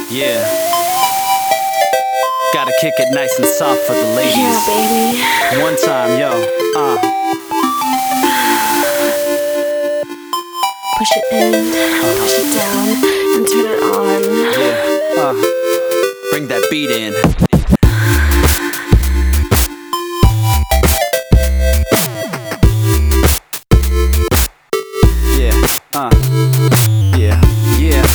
Yeah. Gotta kick it nice and soft for the ladies. Yeah, baby. One time, yo. Push it in, push it down, and turn it on. Yeah. Bring that beat in. Yeah.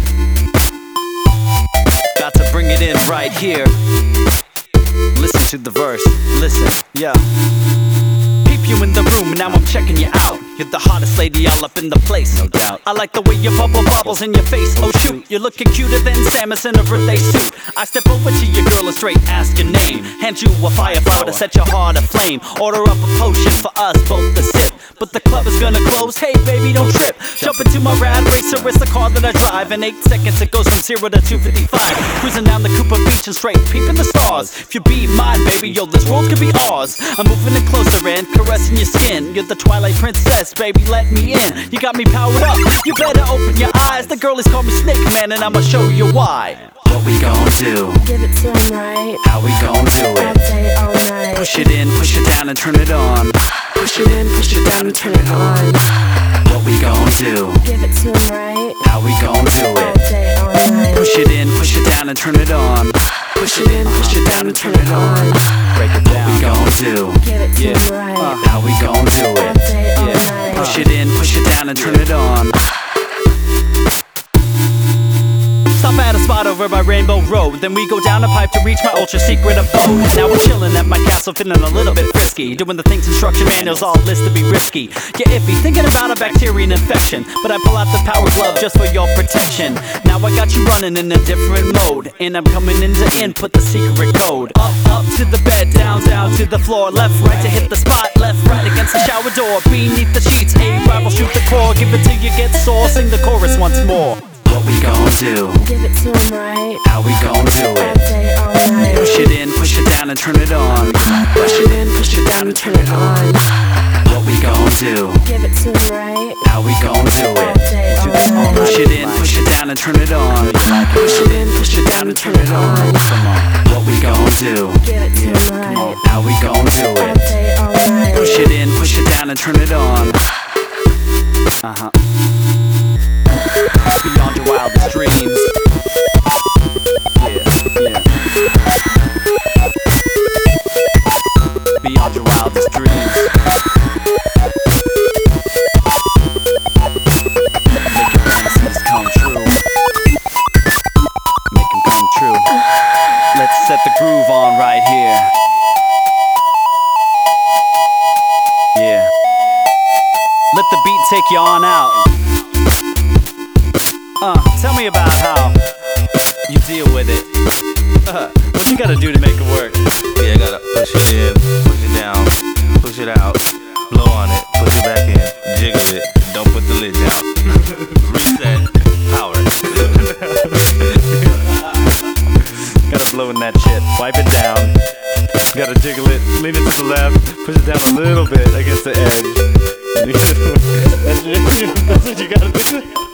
Got to bring it in right here. Listen to the verse, listen, yeah. Peep you in the room, now I'm checking you out. You're the hottest lady all up in the place, no doubt. I like the way your bubble bobbles in your face. Oh shoot, you're looking cuter than Samus in a birthday suit. I step over to your girl and straight ask your name. Hand you a fire flower to set your heart aflame. Order up a potion for us both to sip. But the club is gonna close, hey baby don't trip. Jump into my rad racer, it's the car that I drive. In 8 seconds it goes from 0 to 255. Cruising down the Cooper Beach and straight peeping the stars. If you be mine baby, yo this world could be ours. I'm moving it closer and caressing your skin. You're the Twilight Princess, baby let me in. You got me powered up, you better open your eyes. The girlies call me Snake Man and I'ma show you why. What we gon' do? Give it to him right. How we gon' do All it? day, all night. Push it in, push it down and turn it on. Push it in, push it down, and turn it on. What we gon' do? Give it to him right. How we gon' do All it? day, all night. Push it in, push it down and turn it on. Push it in, push it down, and turn it on. Break it down. What we gon' do? Give it to Yeah. him right. How we gon' do All it? day, all Yeah. night. Push it in, push it down and turn it on. Stop at a spot over by Rainbow Road. Then we go down a pipe to reach my ultra secret abode. Now we're chilling at my castle, feeling a little bit frisky. Doing the things instruction manuals all list to be risky. Get iffy, thinking about a bacterial infection. But I pull out the power glove just for your protection. Now I got you running in a different mode. And I'm coming in to input the secret code. Up to the bed, down to the floor. Left, right to hit the spot. Left, right against the shower door. Beneath the sheets, a rival shoot the core. Give it till you get sore, sing the chorus once more. What we gon' do? Give it to him right. How we gon' do All it? day, all night. Push it in, push it down and turn it on. Push it in, push it down, and turn it on. What we gon' do? Give it to him right. How we gon' do All it? day, all night. Push it in, push it down and turn it on. Push it in, push it down, and turn it on. What we gon' do? Give it to him right. How we gon' do All it? day, all night. Push it in, push it down and turn it on. Beyond your wildest dreams. Yeah. Beyond your wildest dreams. Make your fantasies come true. Make them come true. Let's set the groove on right here. Yeah. Let the beat take you on out. Tell me about how you deal with it. What you gotta do to make it work? Yeah, I gotta push it in, push it down, push it out, blow on it, push it back in, jiggle it, don't put the lid down. Reset, power. Gotta blow in that shit, wipe it down. Gotta jiggle it, lean it to the left, push it down a little bit against the edge. That's what you gotta do.